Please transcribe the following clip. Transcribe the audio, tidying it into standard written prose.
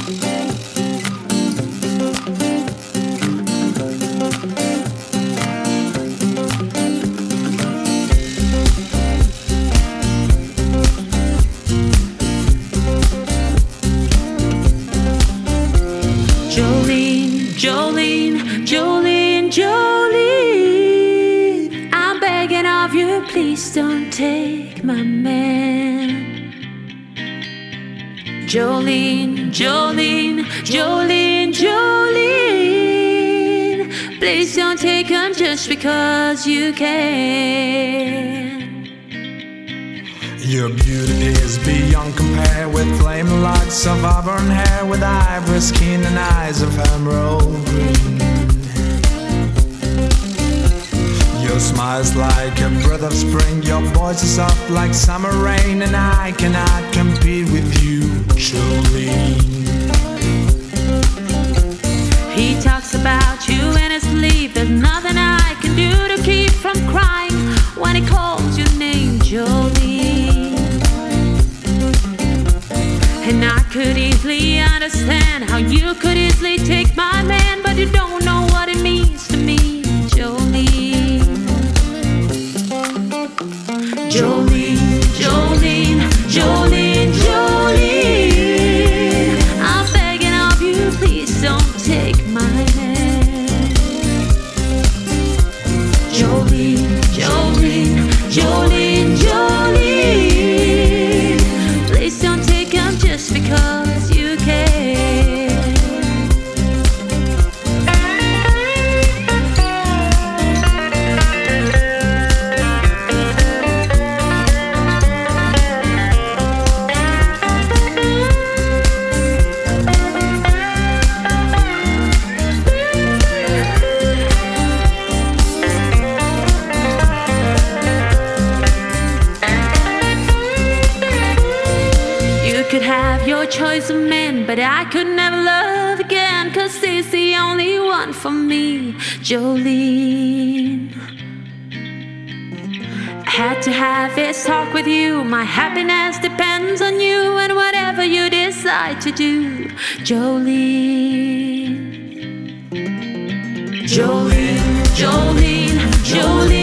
Jolene, Jolene, Jolene, Jolene, I'm begging of you, please don't take my man. Jolene, Jolene, Jolene, Jolene, please don't take him just because you can. Your beauty is beyond compare, with flaming locks of auburn hair, with ivory skin and eyes of emerald green. Your smile's like a breath of spring, your voice is soft like summer rain, and I cannot compete with you, Jolene. He talks about you in his sleep, there's nothing I can do to keep from crying when he calls your name, Jolene. And I could easily understand how you could easily take my man, but you don't know what it means to me, Jolene. Jolene, Jolene, Jolene, Jolene, I'm begging of you, please don't take my man. Jolene, Jolene, Jolene, Jolene, please don't take him just because you can. Could have your choice of men, but I could never love again, 'cause he's the only one for me, Jolene. I had to have this talk with you, my happiness depends on you, and whatever you decide to do, Jolene. Jolene, Jolene, Jolene.